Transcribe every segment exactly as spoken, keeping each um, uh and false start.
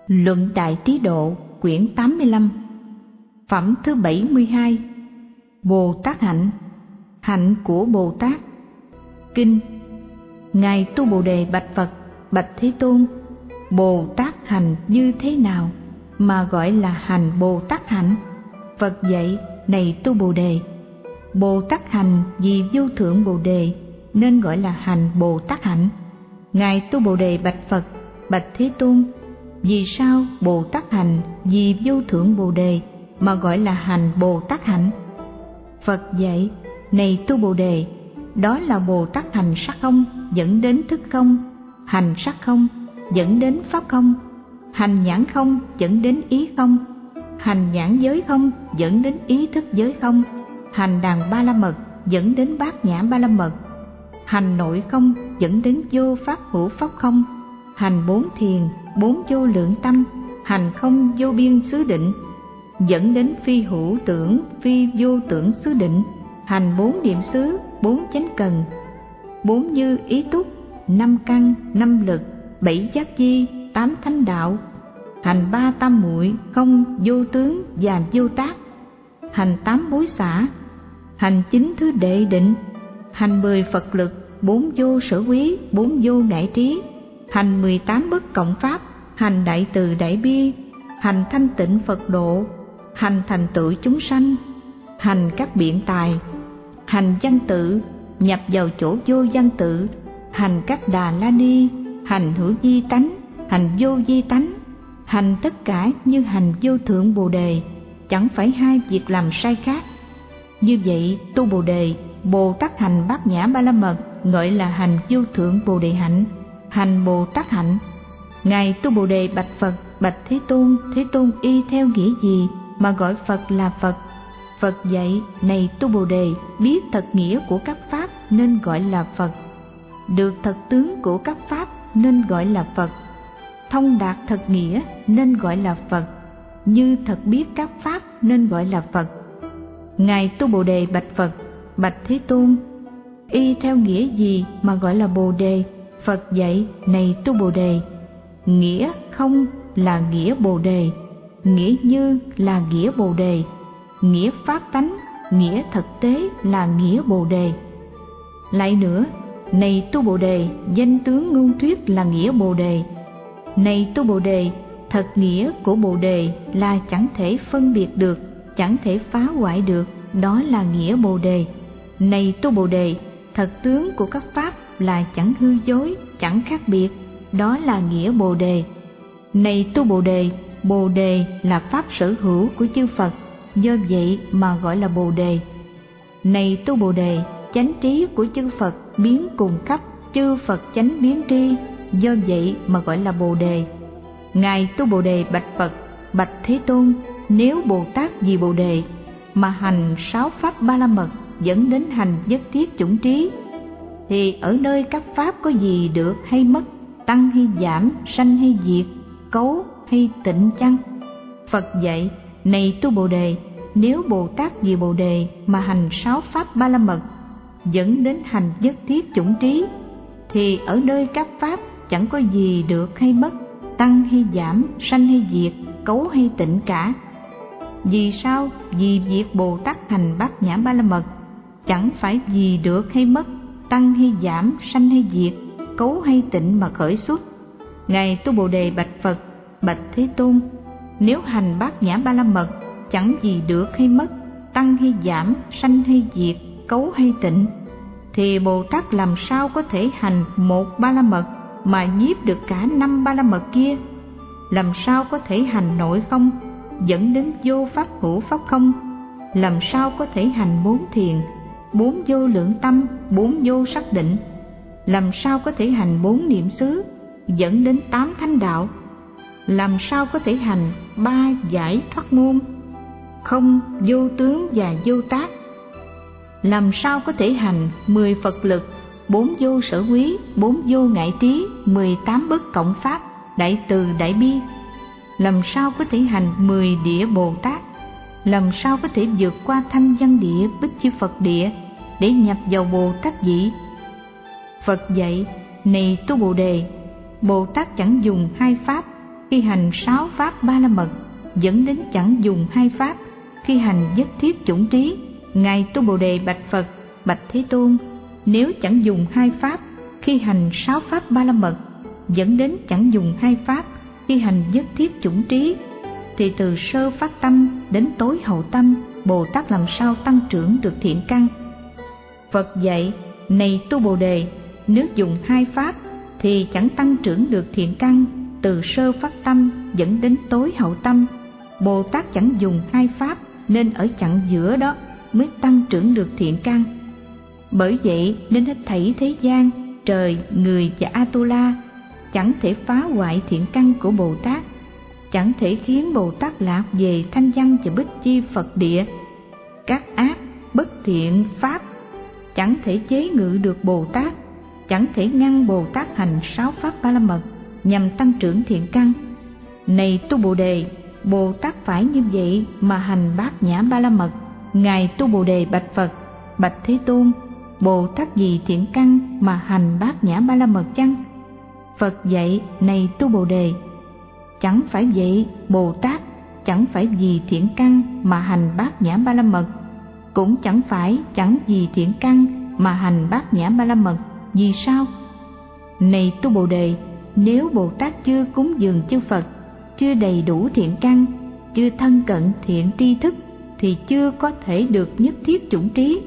Luận Đại Trí Độ, quyển tám mươi lăm, phẩm thứ bảy mươi hai. Bồ Tát hạnh, hạnh của Bồ Tát. Kinh. Ngài Tu Bồ Đề bạch Phật: Bạch Thế Tôn, Bồ Tát hành như thế nào mà gọi là hành Bồ Tát hạnh? Phật dạy: Này Tu Bồ Đề, Bồ Tát hành vì vô thượng Bồ Đề nên gọi là hành Bồ Tát hạnh. Ngài Tu Bồ Đề bạch Phật: Bạch Thế Tôn, vì sao Bồ Tát hành vì vô thượng Bồ Đề mà gọi là hành Bồ Tát hạnh? Phật dạy: Này Tu Bồ Đề, đó là Bồ Tát hành sắc không dẫn đến thức không, hành sắc không dẫn đến pháp không, hành nhãn không dẫn đến ý không, hành nhãn giới không dẫn đến ý thức giới không, hành đàn ba la mật dẫn đến bát nhã ba la mật, hành nội không dẫn đến vô pháp hữu pháp không, hành bốn thiền, bốn vô lượng tâm, hành không vô biên xứ định, dẫn đến phi hữu tưởng, phi vô tưởng xứ định, hành bốn niệm xứ, bốn chánh cần, bốn như ý túc, năm căn, năm lực, bảy giác chi, tám thánh đạo, hành ba tam muội, không vô tướng và vô tác, hành tám bối xả, hành chín thứ đệ định, hành mười Phật lực, bốn vô sở quý, bốn vô ngại trí, hành mười tám bất cộng pháp, hành đại từ đại bi, hành thanh tịnh Phật độ, hành thành tựu chúng sanh, hành các biện tài, hành văn tự, nhập vào chỗ vô văn tự, hành các đà la ni, hành hữu vi tánh, hành vô vi tánh, hành tất cả như hành vô thượng Bồ Đề, chẳng phải hai việc làm sai khác. Như vậy, Tu Bồ Đề, Bồ Tát hành bát nhã ba la mật gọi là hành vô thượng Bồ Đề hạnh, hành Bồ Tát hạnh. Ngài Tu Bồ Đề bạch Phật: Bạch Thế Tôn, Thế Tôn y theo nghĩa gì mà gọi Phật là Phật? Phật dạy: Này Tu Bồ Đề, biết thật nghĩa của các pháp nên gọi là Phật, được thật tướng của các pháp nên gọi là Phật, thông đạt thật nghĩa nên gọi là Phật, như thật biết các pháp nên gọi là Phật. Ngài Tu Bồ Đề bạch Phật: Bạch Thế Tôn, y theo nghĩa gì mà gọi là Bồ Đề? Phật dạy: Này Tu Bồ Đề, nghĩa không là nghĩa Bồ Đề, nghĩa như là nghĩa Bồ Đề, nghĩa pháp tánh, nghĩa thực tế là nghĩa Bồ Đề. Lại nữa, này Tu Bồ Đề, danh tướng ngôn thuyết là nghĩa Bồ Đề. Này Tu Bồ Đề, thật nghĩa của Bồ Đề là chẳng thể phân biệt được, chẳng thể phá hoại được, đó là nghĩa Bồ Đề. Này Tu Bồ Đề, thật tướng của các pháp là chẳng hư dối, chẳng khác biệt, đó là nghĩa Bồ Đề. Này Tu Bồ Đề, Bồ Đề là pháp sở hữu của chư Phật, do vậy mà gọi là Bồ Đề. Này Tu Bồ Đề, chánh trí của chư Phật biến cùng khắp, chư Phật chánh biến tri, do vậy mà gọi là Bồ Đề. Ngài Tu Bồ Đề bạch Phật: Bạch Thế Tôn, nếu Bồ Tát vì Bồ Đề mà hành sáu pháp ba la mật dẫn đến hành nhất thiết chủng trí, thì ở nơi các pháp có gì được hay mất, tăng hay giảm, sanh hay diệt, cấu hay tịnh chăng? Phật dạy: Này Tu Bồ Đề, nếu Bồ Tát vì Bồ Đề mà hành sáu pháp ba la mật dẫn đến hành nhất thiết chủng trí, thì ở nơi các pháp chẳng có gì được hay mất, tăng hay giảm, sanh hay diệt, cấu hay tịnh cả. Vì sao? Vì việc Bồ Tát hành bát nhã ba la mật chẳng phải gì được hay mất, tăng hay giảm, sanh hay diệt, cấu hay tịnh mà khởi xuất. Ngài Tu Bồ Đề bạch Phật: Bạch Thế Tôn, nếu hành bát nhã ba la mật chẳng gì được hay mất, tăng hay giảm, sanh hay diệt, cấu hay tịnh, thì Bồ Tát làm sao có thể hành một ba la mật mà nhiếp được cả năm ba la mật kia? Làm sao có thể hành nội không dẫn đến vô pháp hữu pháp không? Làm sao có thể hành bốn thiền, bốn vô lượng tâm, bốn vô sắc định? Làm sao có thể hành bốn niệm xứ dẫn đến tám thánh đạo? Làm sao có thể hành ba giải thoát môn, không vô tướng và vô tác? Làm sao có thể hành mười Phật lực, bốn vô sở quý, bốn vô ngại trí, mười tám bất cộng pháp, đại từ đại bi? Làm sao có thể hành mười địa Bồ Tát? Làm sao có thể vượt qua thanh văn địa, bích chi Phật địa để nhập vào Bồ Tát vị? Phật dạy: Này Tu Bồ Đề, Bồ Tát chẳng dùng hai pháp khi hành sáu pháp ba la mật, dẫn đến chẳng dùng hai pháp khi hành nhất thiết chủng trí. Ngài Tu Bồ Đề bạch Phật: Bạch Thế Tôn, nếu chẳng dùng hai pháp khi hành sáu pháp ba la mật, dẫn đến chẳng dùng hai pháp khi hành nhất thiết chủng trí, thì từ sơ phát tâm đến tối hậu tâm, Bồ Tát làm sao tăng trưởng được thiện căn? Phật dạy: Này Tu Bồ Đề, nếu dùng hai pháp thì chẳng tăng trưởng được thiện căn. Từ sơ phát tâm dẫn đến tối hậu tâm, Bồ Tát chẳng dùng hai pháp, nên ở chặng giữa đó mới tăng trưởng được thiện căn. Bởi vậy nên hết thảy thế gian, trời, người và Atula chẳng thể phá hoại thiện căn của Bồ Tát, chẳng thể khiến Bồ Tát lạc về thanh văn và bích chi Phật địa. Các ác, bất thiện pháp chẳng thể chế ngự được Bồ Tát, chẳng thể ngăn Bồ Tát hành sáu pháp ba la mật nhằm tăng trưởng thiện căn. Này Tu Bồ Đề, Bồ Tát phải như vậy mà hành bát nhã ba la mật. Ngài Tu Bồ Đề bạch Phật: Bạch Thế Tôn, Bồ Tát vì thiện căn mà hành bát nhã ba la mật chăng? Phật dạy: Này Tu Bồ Đề, chẳng phải vậy. Bồ Tát chẳng phải vì thiện căn mà hành bát nhã ba la mật, cũng chẳng phải chẳng vì thiện căn mà hành bát nhã ba la mật. Vì sao? Này Tu Bồ Đề, nếu Bồ Tát chưa cúng dường chư Phật, chưa đầy đủ thiện căn, chưa thân cận thiện tri thức, thì chưa có thể được nhất thiết chủng trí.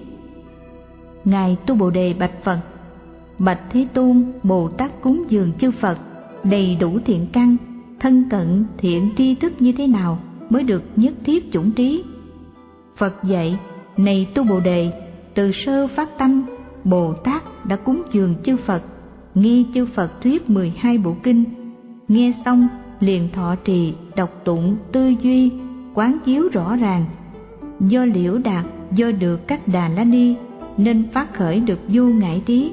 Ngài Tu Bồ Đề bạch Phật: Bạch Thế Tôn, Bồ Tát cúng dường chư Phật đầy đủ thiện căn, thân cận thiện tri thức như thế nào mới được nhất thiết chủng trí? Phật dạy: Này Tu Bồ Đề, từ sơ phát tâm, Bồ Tát đã cúng dường chư Phật, nghe chư Phật thuyết mười hai bộ kinh, nghe xong liền thọ trì, đọc tụng, tư duy, quán chiếu rõ ràng. Do liễu đạt, do được các Đà La Ni, nên phát khởi được vô ngại trí.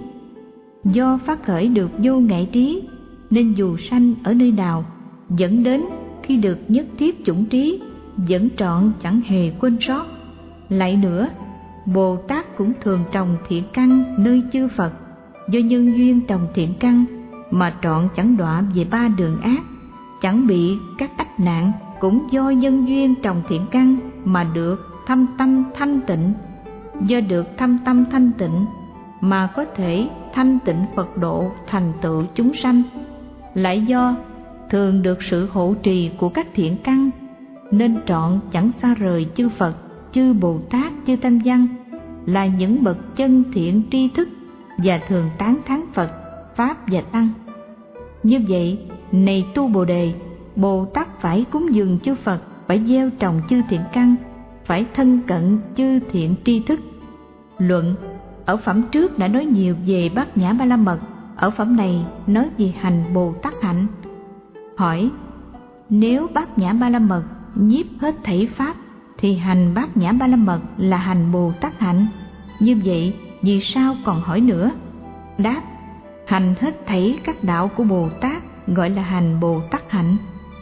Do phát khởi được vô ngại trí, nên dù sanh ở nơi nào, dẫn đến khi được nhất thiết chủng trí, vẫn trọn chẳng hề quên sót. Lại nữa, Bồ Tát cũng thường trồng thiện căn nơi chư Phật, do nhân duyên trồng thiện căn mà trọn chẳng đọa về ba đường ác, chẳng bị các ách nạn, cũng do nhân duyên trồng thiện căn mà được thâm tâm thanh tịnh. Do được thâm tâm thanh tịnh mà có thể thanh tịnh Phật độ thành tựu chúng sanh. Lại do thường được sự hộ trì của các thiện căn, nên trọn chẳng xa rời chư Phật, chư Bồ Tát, chư Thanh Văn, là những bậc chân thiện tri thức, và thường tán thán Phật, Pháp và Tăng. Như vậy, này Tu Bồ Đề, Bồ Tát phải cúng dường chư Phật, phải gieo trồng chư thiện căn, phải thân cận chư thiện tri thức. Luận: ở phẩm trước đã nói nhiều về bát nhã ba la mật, ở phẩm này nói về hành Bồ Tát hạnh. Hỏi: nếu bát nhã ba la mật nhiếp hết thảy pháp, thì hành bát nhã ba la mật là hành Bồ Tát hạnh. Như vậy vì sao còn hỏi nữa? Đáp: hành hết thảy các đạo của Bồ Tát gọi là hành Bồ Tát hạnh.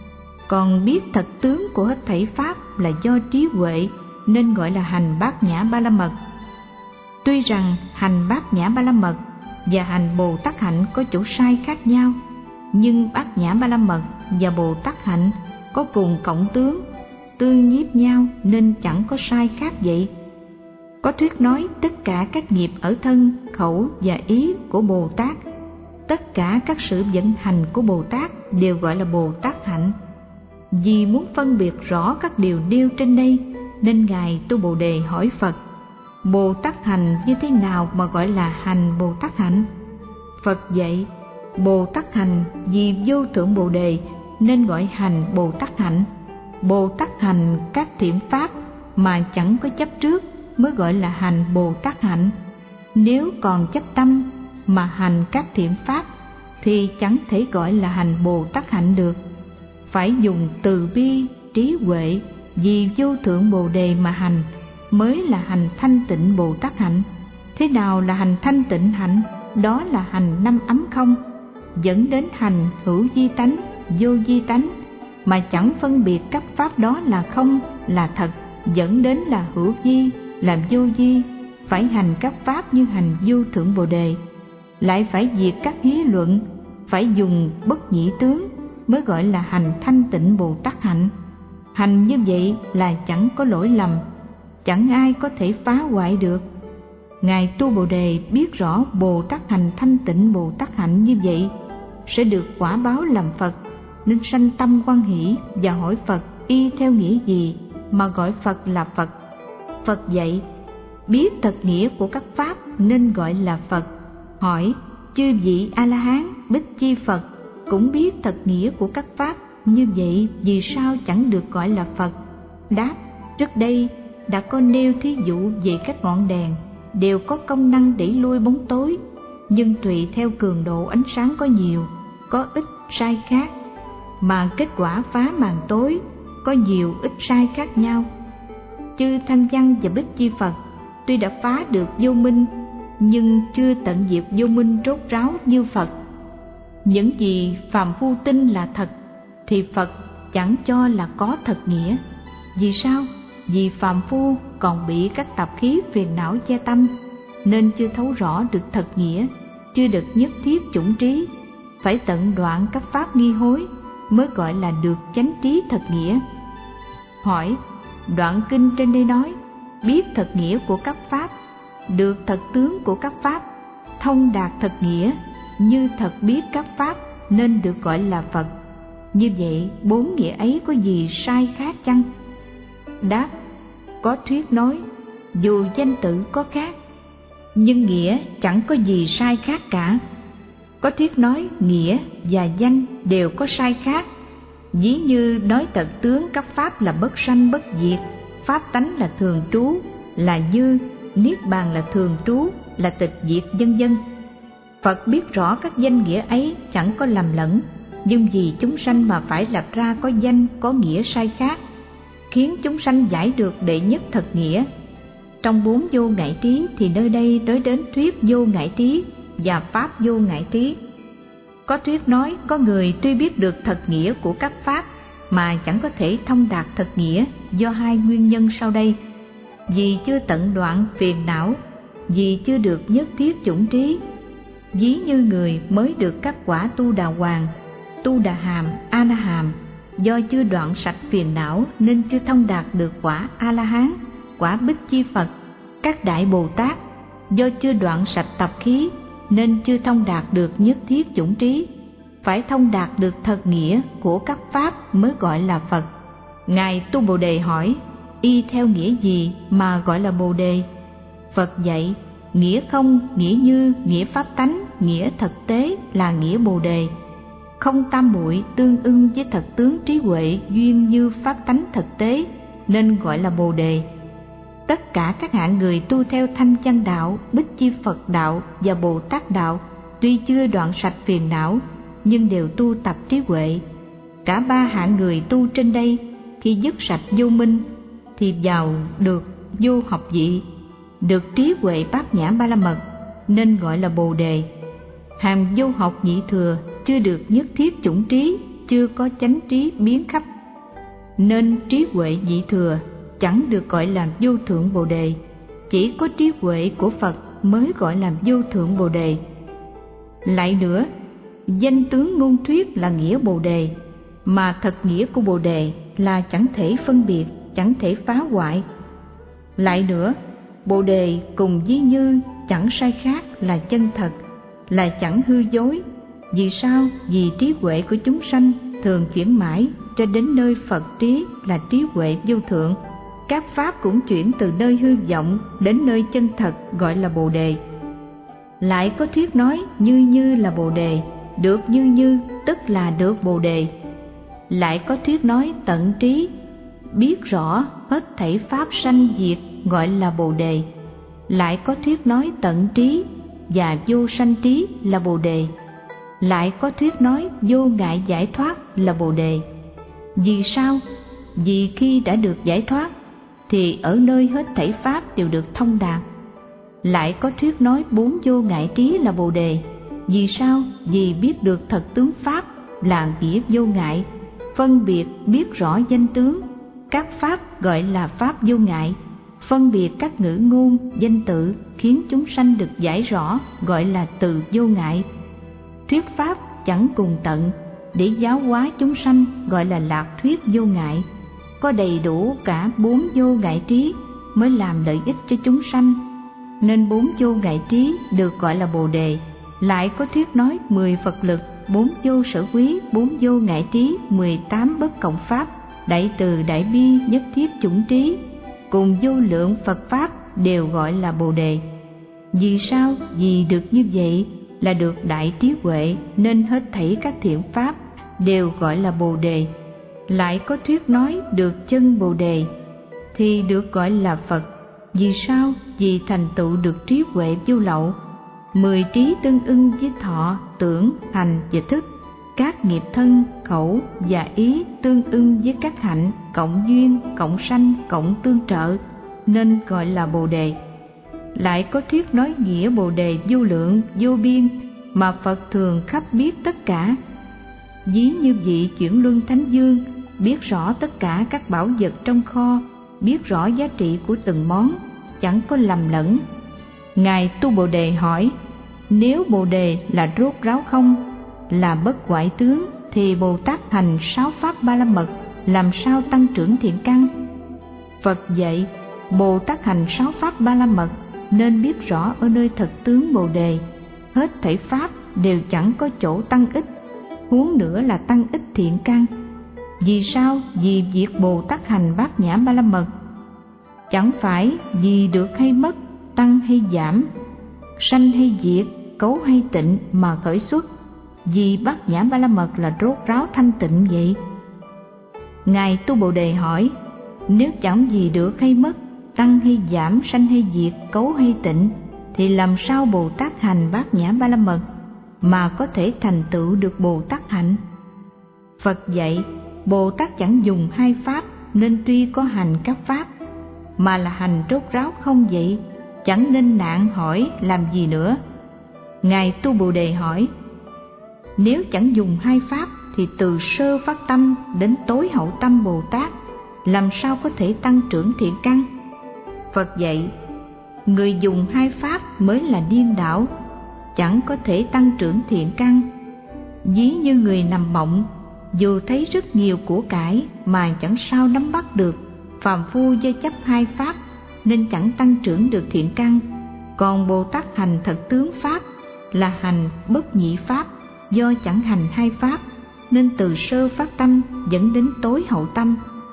Còn biết thật tướng của hết thảy pháp là do trí huệ, nên gọi là hành bát nhã ba la mật. Tuy rằng hành bát nhã ba la mật và hành Bồ Tát hạnh có chỗ sai khác nhau, nhưng bát nhã ba la mật và Bồ Tát hạnh có cùng cộng tướng, tương nhiếp nhau, nên chẳng có sai khác vậy. Có thuyết nói tất cả các nghiệp ở thân, khẩu và ý của Bồ Tát, tất cả các sự vận hành của Bồ Tát đều gọi là Bồ Tát hạnh. Vì muốn phân biệt rõ các điều nêu trên đây, nên Ngài Tu Bồ Đề hỏi Phật: Bồ Tát hành như thế nào mà gọi là hành Bồ Tát hạnh? Phật dạy: Bồ Tát hành vì vô thượng Bồ Đề nên gọi hành Bồ Tát hạnh. Bồ Tát hành các thiện pháp mà chẳng có chấp trước mới gọi là hành Bồ Tát hạnh. Nếu còn chấp tâm mà hành các thiện pháp thì chẳng thể gọi là hành Bồ Tát hạnh được. Phải dùng từ bi, trí huệ vì vô thượng Bồ Đề mà hành mới là hành thanh tịnh Bồ Tát hạnh. Thế nào là hành thanh tịnh hạnh? Đó là hành năm ấm không, dẫn đến hành hữu di tánh, vô di tánh, mà chẳng phân biệt các pháp đó là không, là thật, dẫn đến là hữu di, là vô di. Phải hành các pháp như hành vô thượng Bồ Đề. Lại phải diệt các lý luận, phải dùng bất nhị tướng, mới gọi là hành thanh tịnh Bồ Tát hạnh. Hành như vậy là chẳng có lỗi lầm, chẳng ai có thể phá hoại được. Ngài Tu Bồ Đề biết rõ Bồ Tát hành thanh tịnh Bồ Tát hạnh như vậy sẽ được quả báo làm Phật, nên sanh tâm hoan hỷ và hỏi Phật y theo nghĩa gì mà gọi Phật là Phật. Phật dạy biết thật nghĩa của các pháp nên gọi là Phật. Hỏi chư vị A La Hán Bích Chi Phật cũng biết thật nghĩa của các pháp như vậy, vì sao chẳng được gọi là Phật? Đáp: trước đây đã có nêu thí dụ về các ngọn đèn đều có công năng đẩy lui bóng tối, nhưng tùy theo cường độ ánh sáng có nhiều, có ít sai khác, mà kết quả phá màn tối có nhiều ít sai khác nhau. Chư Thanh Văn và Bích Chi Phật tuy đã phá được vô minh, nhưng chưa tận diệt vô minh rốt ráo như Phật. Những gì phàm phu tin là thật thì Phật chẳng cho là có thật nghĩa. Vì sao? Vì phàm phu còn bị các tập khí phiền não che tâm, nên chưa thấu rõ được thật nghĩa, chưa được nhất thiết chủng trí. Phải tận đoạn các pháp nghi hối mới gọi là được chánh trí thật nghĩa. Hỏi: đoạn kinh trên đây nói biết thật nghĩa của các pháp, được thật tướng của các pháp, thông đạt thật nghĩa, như thật biết các pháp nên được gọi là Phật. Như vậy bốn nghĩa ấy có gì sai khác chăng? Đáp: có thuyết nói dù danh tự có khác, nhưng nghĩa chẳng có gì sai khác cả. Có thuyết nói nghĩa và danh đều có sai khác. Ví như nói thật tướng các pháp là bất sanh bất diệt, pháp tánh là thường trú, là như, niết bàn là thường trú, là tịch diệt, vân vân. Phật biết rõ các danh nghĩa ấy chẳng có lầm lẫn, nhưng vì chúng sanh mà phải lập ra có danh có nghĩa sai khác, khiến chúng sanh giải được đệ nhất thật nghĩa. Trong bốn vô ngại trí thì nơi đây nói đến thuyết vô ngại trí và pháp vô ngại trí. Có thuyết nói có người tuy biết được thật nghĩa của các pháp mà chẳng có thể thông đạt thật nghĩa do hai nguyên nhân sau đây: vì chưa tận đoạn phiền não, vì chưa được nhất thiết chủng trí. Ví như người mới được các quả tu đà hoàng, tu đà hàm, a la hàm, do chưa đoạn sạch phiền não nên chưa thông đạt được quả a la hán, quả Bích Chi Phật. Các đại Bồ Tát do chưa đoạn sạch tập khí nên chưa thông đạt được nhất thiết chủng trí. Phải thông đạt được thật nghĩa của các pháp mới gọi là Phật. Ngài Tu Bồ Đề hỏi y theo nghĩa gì mà gọi là Bồ Đề? Phật dạy nghĩa không, nghĩa như, nghĩa pháp tánh, nghĩa thực tế là nghĩa Bồ Đề. Không tam muội tương ưng với thật tướng trí huệ duyên như pháp tánh thực tế nên gọi là Bồ Đề. Tất cả các hạng người tu theo Thanh Văn đạo, Bích Chi Phật đạo và Bồ Tát đạo tuy chưa đoạn sạch phiền não nhưng đều tu tập trí huệ. Cả ba hạng người tu trên đây khi dứt sạch vô minh thì vào được vô học vị, được trí huệ bát nhã ba la mật nên gọi là Bồ Đề. Hàng vô học nhị thừa chưa được nhất thiết chủng trí, chưa có chánh trí biến khắp nên trí huệ nhị thừa chẳng được gọi là vô thượng Bồ Đề. Chỉ có trí huệ của Phật mới gọi là vô thượng Bồ Đề. Lại nữa, danh tướng ngôn thuyết là nghĩa Bồ Đề, mà thật nghĩa của Bồ Đề là chẳng thể phân biệt, chẳng thể phá hoại. Lại nữa, Bồ Đề cùng ví như chẳng sai khác là chân thật, là chẳng hư dối. Vì sao? Vì trí huệ của chúng sanh thường chuyển mãi cho đến nơi Phật trí là trí huệ vô thượng. Các pháp cũng chuyển từ nơi hư vọng đến nơi chân thật gọi là Bồ Đề. Lại có thuyết nói như như là Bồ Đề, được như như tức là được Bồ Đề. Lại có thuyết nói tận trí, biết rõ hết thảy pháp sanh diệt gọi là Bồ Đề. Lại có thuyết nói tận trí và vô sanh trí là Bồ Đề. Lại có thuyết nói vô ngại giải thoát là Bồ Đề. Vì sao? Vì khi đã được giải thoát thì ở nơi hết thảy pháp đều được thông đạt. Lại có thuyết nói bốn vô ngại trí là Bồ Đề. Vì sao? Vì biết được thật tướng pháp là nghĩa vô ngại, phân biệt biết rõ danh tướng. Các pháp gọi là pháp vô ngại, phân biệt các ngữ ngôn, danh tự khiến chúng sanh được giải rõ gọi là từ vô ngại. Thuyết pháp chẳng cùng tận, để giáo hóa chúng sanh gọi là lạc thuyết vô ngại. Có đầy đủ cả bốn vô ngại trí mới làm lợi ích cho chúng sanh, nên bốn vô ngại trí được gọi là Bồ Đề. Lại có thuyết nói mười Phật lực, bốn vô sở quý, bốn vô ngại trí, mười tám bất cộng pháp, đại từ đại bi, nhất thiết chủng trí, cùng vô lượng Phật pháp đều gọi là Bồ Đề. Vì sao? Vì được như vậy là được đại trí huệ, nên hết thảy các thiện pháp đều gọi là Bồ Đề. Lại có thuyết nói được chân Bồ Đề thì được gọi là Phật. Vì sao? Vì thành tựu được trí huệ vô lậu. Mười trí tương ưng với thọ, tưởng, hành và thức. Các nghiệp thân, khẩu và ý tương ưng với các hạnh, cộng duyên, cộng sanh, cộng tương trợ, nên gọi là Bồ Đề. Lại có thuyết nói nghĩa Bồ Đề vô lượng, vô biên, mà Phật thường khắp biết tất cả. Ví như vị chuyển luân thánh vương, biết rõ tất cả các bảo vật trong kho, biết rõ giá trị của từng món, chẳng có lầm lẫn. Ngài Tu Bồ Đề hỏi, nếu Bồ Đề là rốt ráo không, là bất hoại tướng, thì Bồ Tát hành sáu pháp ba la mật làm sao tăng trưởng thiện căn? Phật dạy, Bồ Tát hành sáu pháp ba la mật nên biết rõ ở nơi thật tướng Bồ Đề, hết thảy pháp đều chẳng có chỗ tăng ích, huống nữa là tăng ích thiện căn. Vì sao? Vì việc Bồ Tát hành bát nhã ba la mật chẳng phải vì được hay mất, tăng hay giảm, sanh hay diệt, cấu hay tịnh mà khởi xuất, vì bát nhã ba la mật là rốt ráo thanh tịnh vậy. Ngài Tu Bồ Đề hỏi, nếu chẳng gì được hay mất, tăng hay giảm, sanh hay diệt, cấu hay tịnh, thì làm sao Bồ Tát hành bát nhã ba la mật mà có thể thành tựu được Bồ Tát hạnh? Phật dạy, Bồ Tát chẳng dùng hai pháp nên tuy có hành các pháp, mà là hành rốt ráo không vậy, chẳng nên nạn hỏi làm gì nữa. Ngài Tu Bồ Đề hỏi, nếu chẳng dùng hai pháp thì từ sơ phát tâm đến tối hậu tâm Bồ Tát làm sao có thể tăng trưởng thiện căn? Phật dạy, người dùng hai pháp mới là điên đảo, chẳng có thể tăng trưởng thiện căn. Ví như người nằm mộng, dù thấy rất nhiều của cải mà chẳng sao nắm bắt được, phàm phu do chấp hai pháp nên chẳng tăng trưởng được thiện căn. Còn Bồ Tát hành thật tướng pháp là hành bất nhị pháp, do chẳng hành hai pháp nên từ sơ phát tâm dẫn đến tối hậu tâm,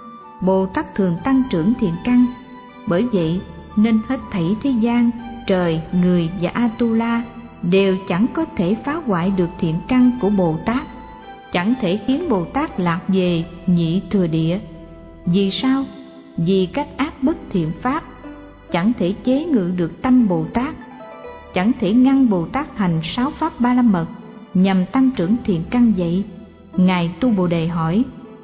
Bồ Tát thường tăng trưởng thiện căn. Bởi vậy nên hết thảy thế gian, trời, người và Atula đều chẳng có thể phá hoại được thiện căn của Bồ Tát, chẳng thể khiến Bồ Tát lạc về nhị thừa địa. Vì sao? Vì cách ác bất thiện pháp chẳng thể chế ngự được tâm Bồ Tát, chẳng thể ngăn Bồ Tát hành sáu pháp ba la mật nhằm tăng trưởng thiện căn vậy. Ngài Tu Bồ Đề hỏi,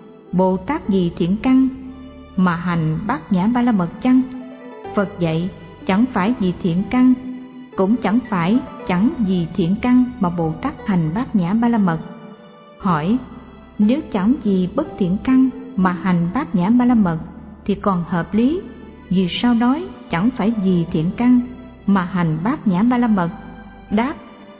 Bồ Tát vì thiện căn mà hành bát nhã ba la mật chăng? Phật dạy, chẳng phải vì thiện căn, cũng chẳng phải chẳng vì thiện căn mà Bồ Tát hành bát nhã ba la mật. Hỏi, nếu chẳng vì bất thiện căn mà hành bát nhã ba la mật thì còn hợp lý, vì sao nói chẳng phải vì thiện căn mà hành bát nhã ba la mật? Đáp,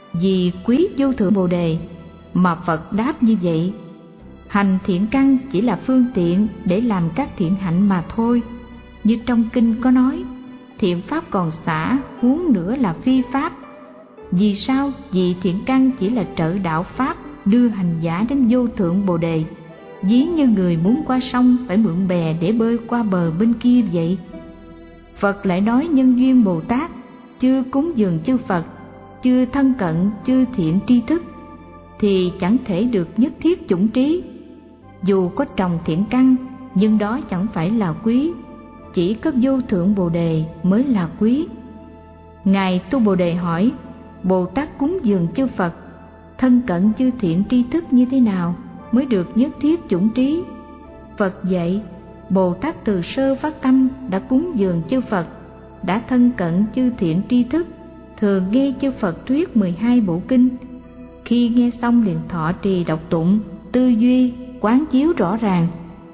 vì quý vô thượng Bồ Đề mà Phật đáp như vậy. Hành thiện căn chỉ là phương tiện để làm các thiện hạnh mà thôi. Như trong kinh có nói, thiện pháp còn xả, huống nữa là phi pháp. Vì sao? Vì thiện căn chỉ là trợ đạo pháp đưa hành giả đến vô thượng Bồ Đề. Ví như người muốn qua sông phải mượn bè để bơi qua bờ bên kia vậy. Phật lại nói nhân duyên Bồ Tát chưa cúng dường chư Phật, chưa thân cận chư thiện tri thức thì chẳng thể được nhất thiết chủng trí. Dù có trồng thiện căn nhưng đó chẳng phải là quý, chỉ có vô thượng Bồ Đề mới là quý. Ngài Tu Bồ Đề hỏi, Bồ Tát cúng dường chư Phật, thân cận chư thiện tri thức như thế nào mới được nhất thiết chủng trí? Phật dạy, Bồ Tát từ sơ phát tâm đã cúng dường chư Phật, đã thân cận chư thiện tri thức, thường nghe chư Phật thuyết mười hai bộ kinh. Khi nghe xong liền thọ trì đọc tụng, tư duy, quán chiếu rõ ràng,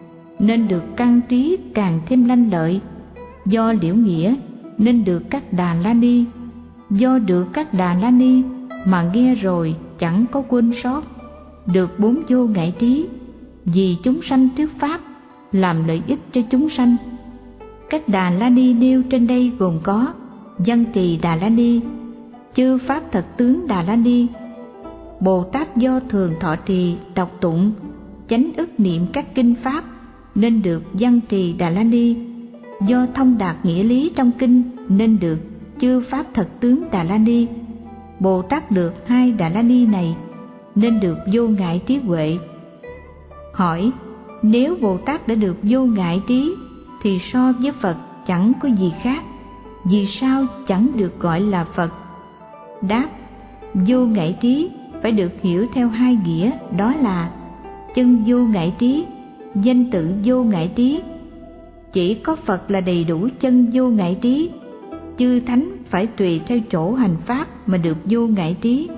nên được căn trí càng thêm lanh lợi. Do liễu nghĩa nên được các Đà La Ni, do được các Đà La Ni mà nghe rồi chẳng có quên sót. được bốn vô ngại trí, vì chúng sanh thuyết pháp, làm lợi ích cho chúng sanh. Các Đà La Ni nêu trên đây gồm có Văn Trì Đà La Ni, Chư Pháp Thật Tướng Đà La Ni, Bồ Tát do thường thọ trì, đọc tụng, chánh ức niệm các kinh pháp nên được Văn Trì Đà La Ni, do thông đạt nghĩa lý trong kinh nên được Chư Pháp Thật Tướng Đà La Ni. Bồ Tát được hai Đà La Ni này nên được vô ngại trí huệ. Hỏi: nếu Bồ Tát đã được vô ngại trí thì so với Phật chẳng có gì khác, vì sao chẳng được gọi là Phật? Đáp: vô ngại trí phải được hiểu theo hai nghĩa, đó là chân vô ngại trí, danh tự vô ngại trí. Chỉ có Phật là đầy đủ chân vô ngại trí, chư thánh phải tùy theo chỗ hành pháp mà được vô ngại trí.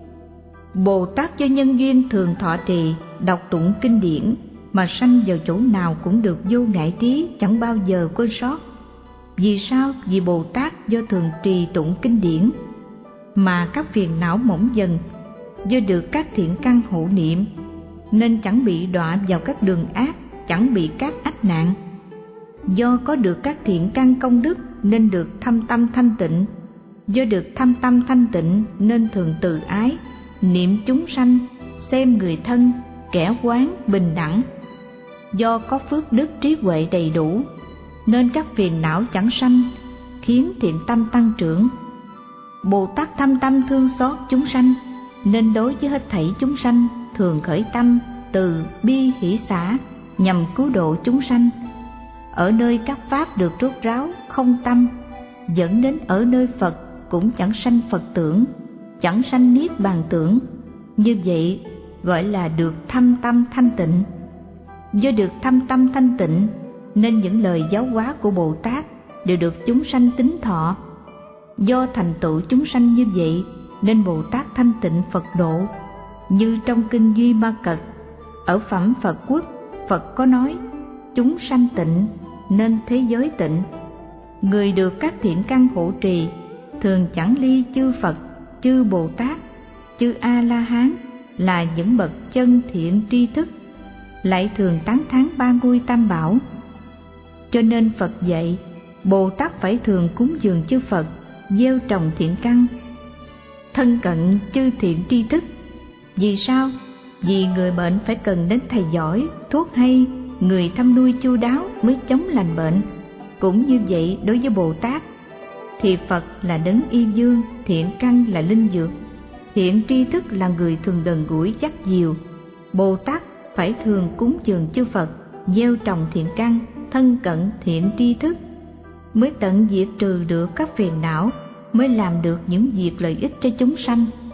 Bồ Tát do nhân duyên thường thọ trì, đọc tụng kinh điển mà sanh vào chỗ nào cũng được vô ngại trí, chẳng bao giờ quên sót. Vì sao? Vì Bồ Tát do thường trì tụng kinh điển mà các phiền não mỏng dần, do được các thiện căn hộ niệm nên chẳng bị đọa vào các đường ác, chẳng bị các ách nạn. Do có được các thiện căn công đức nên được thâm tâm thanh tịnh, do được thâm tâm thanh tịnh nên thường từ ái, niệm chúng sanh, xem người thân, kẻ quán bình đẳng. Do có phước đức trí huệ đầy đủ nên các phiền não chẳng sanh, khiến thiện tâm tăng trưởng. Bồ Tát thâm tâm thương xót chúng sanh nên đối với hết thảy chúng sanh thường khởi tâm từ bi hỷ xả nhằm cứu độ chúng sanh. Ở nơi các pháp được rốt ráo không tâm, dẫn đến ở nơi Phật cũng chẳng sanh Phật tưởng, chẳng sanh niết bàn tưởng. Như vậy gọi là được thâm tâm thanh tịnh. Do được thâm tâm thanh tịnh nên những lời giáo hóa của Bồ Tát đều được chúng sanh tín thọ. Do thành tựu chúng sanh như vậy nên Bồ Tát thanh tịnh Phật độ. Như trong kinh Duy Ma Cật, ở phẩm Phật Quốc, Phật có nói: chúng sanh tịnh nên thế giới tịnh. Người được các thiện căn hộ trì thường chẳng ly chư Phật, chư Bồ Tát, chư A La Hán là những bậc chân thiện tri thức, lại thường tán thán ba ngôi tam bảo. Cho nên Phật dạy Bồ Tát phải thường cúng dường chư Phật, gieo trồng thiện căn, thân cận chư thiện tri thức. Vì sao? Vì người bệnh phải cần đến thầy giỏi, thuốc hay, người thăm nuôi chu đáo mới chống lành bệnh. Cũng như vậy đối với Bồ Tát thì Phật là đấng y dương, thiện căn là linh dược, thiện tri thức là người thường gần gũi dắt dìu. Bồ Tát phải thường cúng dường chư Phật, gieo trồng thiện căn, thân cận thiện tri thức, mới tận diệt trừ được các phiền não, mới làm được những việc lợi ích cho chúng sanh.